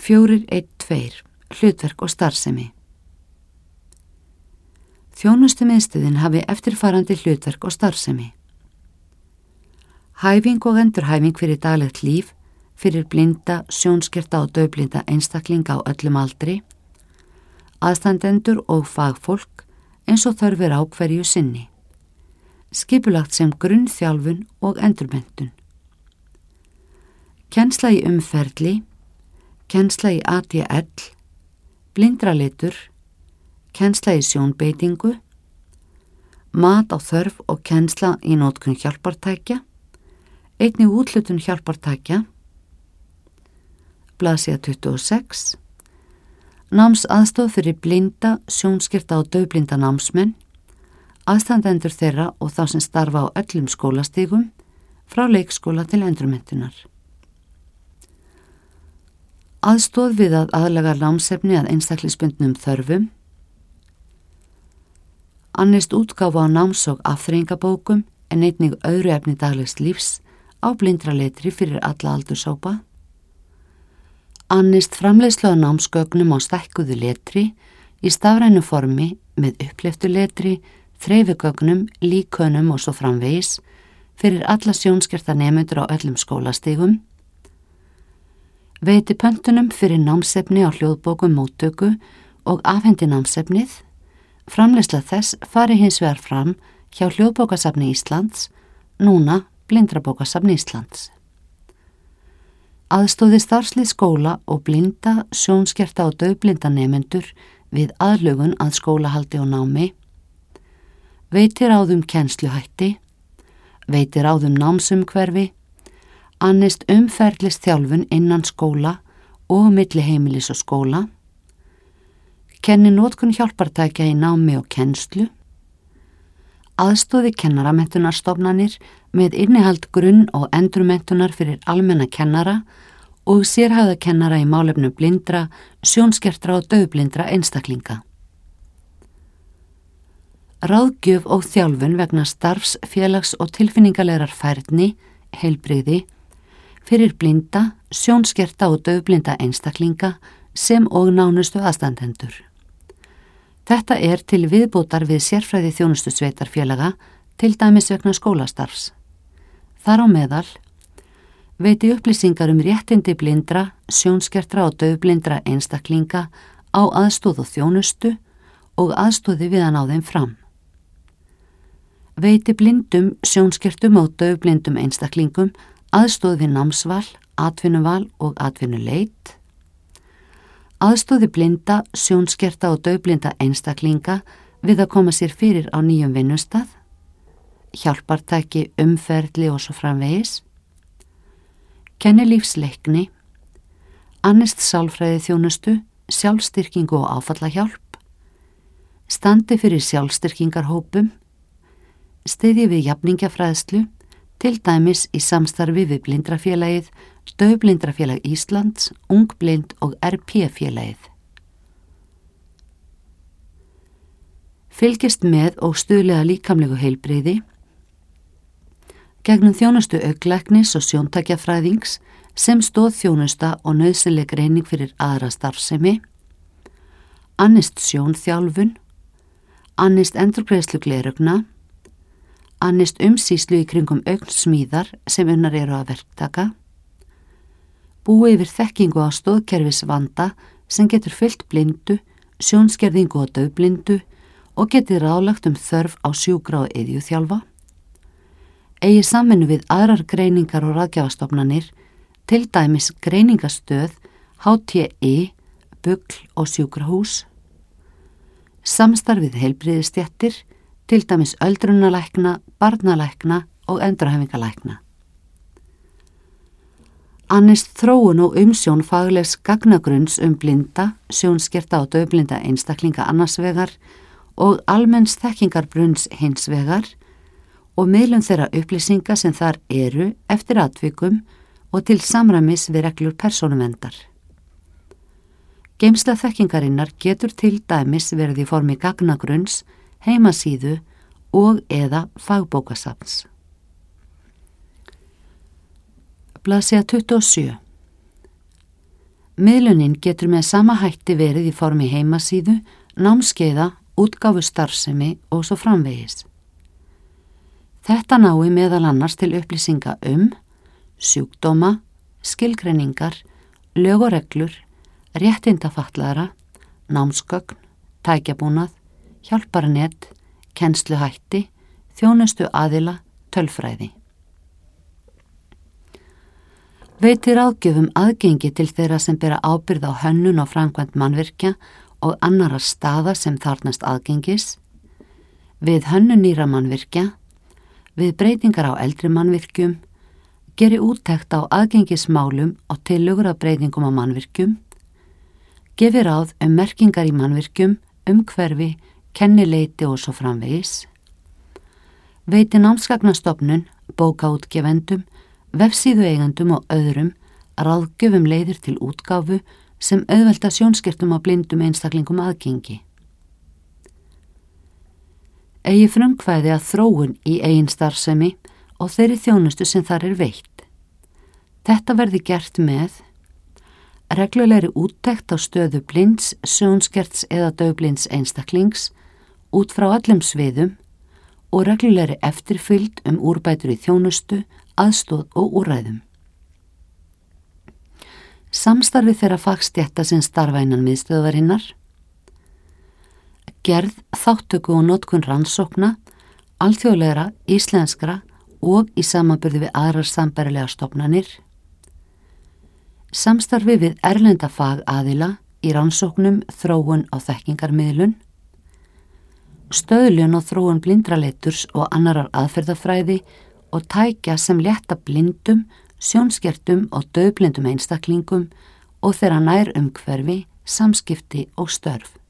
4.1.2 Hlutverk og starfsemi. Þjónustumiðstöðin hafi eftirfarandi hlutverk og starfsemi. Hæfing og endurhæfing fyrir daglegt líf, fyrir blinda, sjónskerta og daufblinda einstaklinga á öllum aldri, aðstandendur og fagfólk eins og þörfir á hverju sinni. Skipulagt sem grunnþjálfun og endurmenntun. Kennsla í umferli, kennsla í ADL, blindralitur, kennsla í sjónbeitingu, mat á þörf og kennsla í notkun hjálpartækja, einnig úthlutun hjálpartækja, blaðsíða 26, námsaðstoð fyrir blinda, sjónskerta og daufblinda námsmenn, aðstandendur þeirra og þá sem starfa á öllum skólastigum, frá leikskóla til endurmenntunar. Aðstoð við að aðlaga námsefni að einstaklingsbundnum þörfum, annist útgáfa á náms- og afþreyingabókum en einnig öðru efni daglegs lífs á blindraletri fyrir alla aldurshópa, annist framleiðslu á námsgögnum á stækkuðu letri í stafrænu formi með upphleyptu letri, þreifigögnum, líkönum og svo framvegis fyrir alla sjónskerta nemendur á öllum skólastigum, veiti pöntunum fyrir námsefni á hljóðbókum móttöku og afhendi námsefnið, framleiðsla þess fari hins vegar fram hjá Hljóðbókasafni Íslands, núna Blindrabókasafni Íslands. Aðstóði starfslið skóla og blinda, sjónskerta og daufblinda nemendur við aðlögun að skólahaldi og námi, veitir ráðum kennsluhætti, veitir ráðum námsumhverfi, annist umferðlisþjálfun innan skóla og milli heimilis og skóla, kenni notkun hjálpartækja í námi og kennslu, aðstóði kennaramenntunarstofnanir með innihald grunn- og endurmenntunar fyrir almenna kennara og sérhæfða kennara í málefnum blindra, sjónskertra og daufblindra einstaklinga. Ráðgjöf og þjálfun vegna starfs, félags- og tilfinningalegar færni, heilbrigði, fyrir blinda, sjónskerta og daufblinda einstaklinga sem og nánustu aðstandendur. Þetta er til viðbótar við sérfræði þjónustusveitarfélaga, til dæmis vegna skólastarfs. Þar á meðal veiti upplýsingar réttindi blindra, sjónskertra og daufblindra einstaklinga á aðstóð og þjónustu og aðstóði við að ná þeim fram. Veiti blindum, sjónskertum og daufblindum einstaklingum aðstóð við námsval, atvinnuval og atvinnuleit, aðstóði blinda, sjónskerta og daufblinda einstaklinga við að koma sér fyrir á nýjum vinnustað, hjálpartæki, umferðli og svo framvegis, kenni lífsleikni, annist sálfræði þjónustu, sjálfstyrkingu og áfallahjálp, standi fyrir sjálfstyrkingarhópum, styðji við jafningjafræðslu, til dæmis í samstarfi við Blindrafélagið, Daufblindrafélag Íslands, Ungblind og RP-félagið. Fylgist með og stuðlega líkamlegu heilbrigði, gegnum þjónustu augnlæknis og sjóntækjafræðings sem stóð þjónusta og nauðsynleg greining fyrir aðra starfsemi, annist sjónþjálfun, annist endurgreiðslu glerugna, annist umsýslu í kringum augnsmíðar sem unnar eru að verktaka, búi yfir þekkingu á stóðkerfisvanda sem getur fylgt blindu, sjónskerðingu og daufblindu og getur ráðlagt þörf á sjúkra og iðjuþjálfa, eigi samvinnu við aðrar greiningar og ráðgjafastofnanir, til dæmis greiningastöð, HTI, BUGL og sjúkrahús, samstarfið heilbrigðisstéttir, til dæmis öldrunarlækna, barnalækna og endurhæfingalækna. Annist þróun og umsjón faglegs gagnagrunns blinda, sjónskerta og daufblinda einstaklinga annars vegar og almenns þekkingarbrunns hins vegar og miðlun þeirra upplýsinga sem þar eru eftir atvikum og til samræmis við reglur persónuverndar. Geymsla þekkingarinnar getur til dæmis verið í formi gagnagrunns, heimasíðu og eða fagbókasafns. Blaðsíða 27. Miðlunin getur með sama hætti verið í formi heimasíðu, námskeiða, útgáfu starfsemi og svo framvegis. Þetta nái meðal annars til upplýsinga sjúkdóma, skilgreiningar, lög og reglur, réttindafatlaðra, námsgögn, tækjabúnað, hjálparnet, kennsluhætti, þjónustu aðila, tölfræði. Veitir ráðgjöfum aðgengi til þeirra sem bera ábyrgð á hönnun og framkvæmd mannvirkja og annarra staða sem þarfnast aðgengis, við hönnun nýra mannvirkja, við breytingar á eldri mannvirkjum, geri úttekt á aðgengismálum og tillögur að breytingum á mannvirkjum, gefi ráð merkingar í mannvirkjum, umhverfi, kennileiti og svo framvegis, veiti námsgagnastofnun, bókaútgefendum, vefsíðueigendum og öðrum ráðgjöfum leiðir til útgáfu sem auðvelda sjónskertum á blindum einstaklingum aðgengi. Eigi frumkvæði að þróun í eigin starfsemi og þeirri þjónustu sem þar veitt. Þetta verði gert með reglulegri úttekt á stöðu blinds, sjónskerts eða daufblinds einstaklings út frá öllum sviðum og reglulegri eftirfylgd úrbætur í þjónustu, aðstoð og úrræðum. Samstarfi þeirra fagstétta sem starfa innan miðstöðvarinnar, gerð, þáttöku og notkun rannsókna, alþjóðlegra, íslenskra og í samanburði við aðrar sambærilega stofnanir, samstarfi við erlenda fagaðila í rannsóknum, þróun og þekkingarmiðlun, stöðlun og þróun blindraleiturs og annarar aðferðafræði og tækja sem létta blindum, sjónskertum og daufblindum einstaklingum og þeirra nær umhverfi, samskipti og störf.